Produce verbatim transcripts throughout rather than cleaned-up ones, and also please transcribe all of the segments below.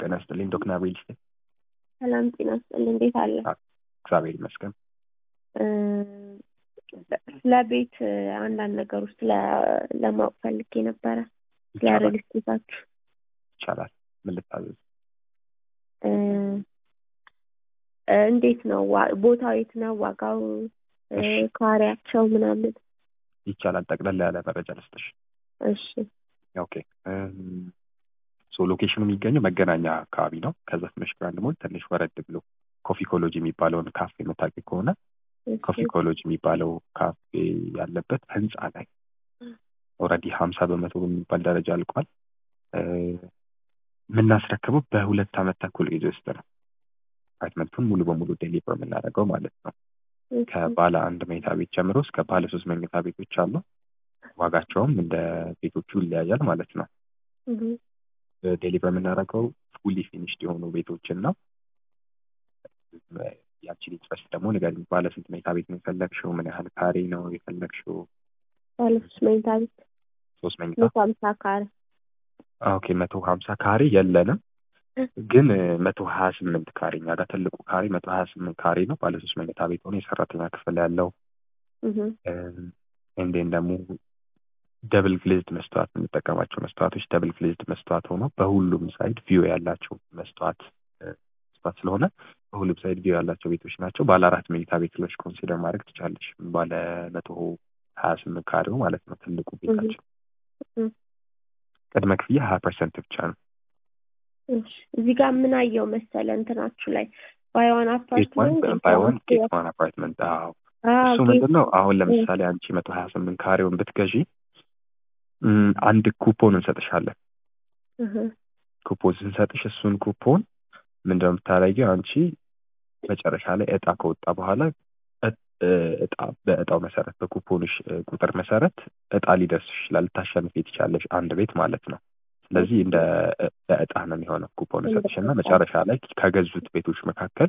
ጤና ይስጥልኝ ዶክተር አቤል ስቴ ሰላም ጤና ይስጥልኝ። እንዴት አለ? እግዚአብሔር ይመስገን። ስለ ቤት አንዳንድ ነገሮች ለማወቅ ፈልጌ ነበረ። ለሪል ስቴታችሁ ይቻላል? ምን ልታዘዝ? እንዴት ነው ቦታው? የት ነው? ዋጋው፣ ካሬያቸው ምናምን? ይቻላል። ጠቅለል ያለ መረጃ ልስጥሽ። እሺ ኦኬ። ሶ ሎኬሽኑ የሚገኘው መገናኛ አካባቢ ነው። ከዛ ትንሽ ግራንድ ሞል ትንሽ ወረድ ብሎ ኮፊ ኮሎጂ የሚባለውን ካፌ የምታውቂ ከሆነ ኮፊ ኮሎጂ የሚባለው ካፌ ያለበት ህንጻ ላይ ኦልሬዲ ሀምሳ በመቶ በሚባል ደረጃ አልቋል። የምናስረክበው በሁለት ዓመት ተኩል ጊዜ ውስጥ ነው። አፓርትመንቱን ሙሉ በሙሉ ዴሊቨር የምናደርገው ማለት ነው። ከባለ አንድ መኝታ ቤት ጀምሮ እስከ ባለ ሶስት መኝታ ቤቶች አሉ። ዋጋቸውም እንደ ቤቶቹ ይለያያል ማለት ነው። ዴሊቨር የምናደርገው ፉሊ ፊኒሽድ የሆኑ ቤቶችን ነው። ያቺን ኢንትረስት ደግሞ ንገሪኝ። ባለ ስንት መኝታ ቤት ነው የፈለግሽው? ምን ያህል ካሬ ነው የፈለግሽው? ባለ ሶስት መኝታ ቤት። ሶስት መኝታ መቶ ሀምሳ ካሬ። ኦኬ። መቶ ሀምሳ ካሬ የለንም፣ ግን መቶ ሀያ ስምንት ካሬ እኛ ጋር ትልቁ ካሬ መቶ ሀያ ስምንት ካሬ ነው። ባለ ሶስት መኝታ ቤት ሆነ የሰራተኛ ክፍል ያለው እንዴን ደግሞ ደብል ግሌዝድ መስተዋት የምንጠቀማቸው መስተዋቶች ደብል ግሌዝድ መስተዋት ሆኖ በሁሉም ሳይድ ቪው ያላቸው መስተዋት መስተዋት ስለሆነ በሁሉም ሳይድ ቪው ያላቸው ቤቶች ናቸው። ባለ አራት መኝታ ቤቶች ኮንሲደር ማድረግ ትቻለሽ። ባለ መቶ ሀያ ስምንት ካሬው ማለት ነው ትልቁ ቤታችን። ቅድመ ክፍያ ሀያ ፐርሰንት ብቻ ነው። እዚህ ጋር ምን አየው መሰለ እንትናችሁ ላይ ባይዋን አፓርትመንት ባይዋን ጌት ዋን አፓርትመንት። አዎ እሱ ምንድነው አሁን ለምሳሌ አንቺ መቶ ሀያ ስምንት ካሬውን ብትገዢ አንድ ኩፖን እንሰጥሻለን። ኩፖን ስንሰጥሽ እሱን ኩፖን ምንድነው የምታደርጊው? አንቺ መጨረሻ ላይ እጣ ከወጣ በኋላ እጣ በእጣው መሰረት በኩፖንሽ ቁጥር መሰረት እጣ ሊደርስሽ ይችላል። ልታሸንፊ ትችያለሽ አንድ ቤት ማለት ነው። ስለዚህ እንደ እጣ ነው የሚሆነው። ኩፖን ሰጥሽና መጨረሻ ላይ ከገዙት ቤቶች መካከል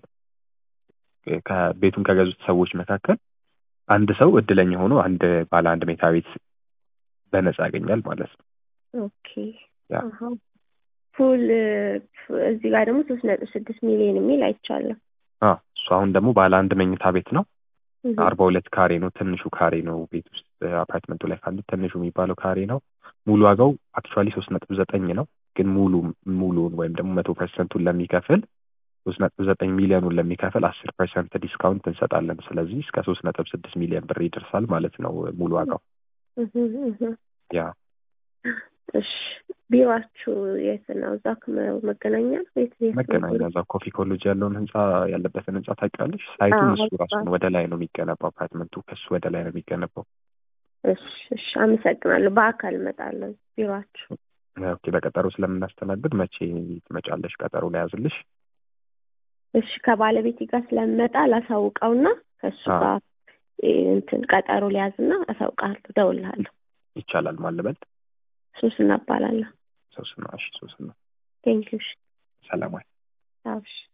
ከቤቱን ከገዙት ሰዎች መካከል አንድ ሰው እድለኛ ሆኖ አንድ ባለ አንድ መኝታ ቤት በነፃ ያገኛል ማለት ነው። ኦኬ አሃ ፉል እዚህ ጋር ደግሞ ሶስት ነጥብ ስድስት ሚሊዮን የሚል አይቻለሁ። አዎ እሱ አሁን ደግሞ ባለ አንድ መኝታ ቤት ነው። አርባ ሁለት ካሬ ነው። ትንሹ ካሬ ነው ቤት ውስጥ አፓርትመንቱ ላይ ካሉት ትንሹ የሚባለው ካሬ ነው። ሙሉ ዋጋው አክቹአሊ ሶስት ነጥብ ዘጠኝ ነው። ግን ሙሉ ሙሉውን ወይም ደግሞ መቶ ፐርሰንቱን ለሚከፍል ሶስት ነጥብ ዘጠኝ ሚሊዮኑን ለሚከፍል አስር ፐርሰንት ዲስካውንት እንሰጣለን። ስለዚህ እስከ ሶስት ነጥብ ስድስት ሚሊዮን ብር ይደርሳል ማለት ነው ሙሉ ዋጋው። ያ እሺ ቢሯችሁ የት ነው? እዛ መገናኛ ቤት ቤት መገናኛ እዛ ኮፊ ኮሌጅ ያለውን ህንጻ ያለበትን ህንጻ ታውቂያለሽ? ሳይቱን እሱ ራሱ ወደ ላይ ነው የሚገነባው። አፓርትመንቱ ከሱ ወደ ላይ ነው የሚገነባው። እሺ እሺ አመሰግናለሁ። በአካል እመጣለሁ ቢሯችሁ። ኦኬ በቀጠሮ ስለምናስተናግድ መቼ ትመጫለሽ? ቀጠሮ ላይ ያዝልሽ። እሺ ከባለቤቴ ጋር ስለምመጣ ላሳውቀውና ከሱ ጋር እንትን ቀጠሮ ሊያዝና አሳውቃለሁ፣ እደውልልሃለሁ። ይቻላል። ማን ልበል? ሶስና እባላለሁ። ሶስና። እሺ ሶስና። ቴንክ ዩ። ሰላም። አዎ እሺ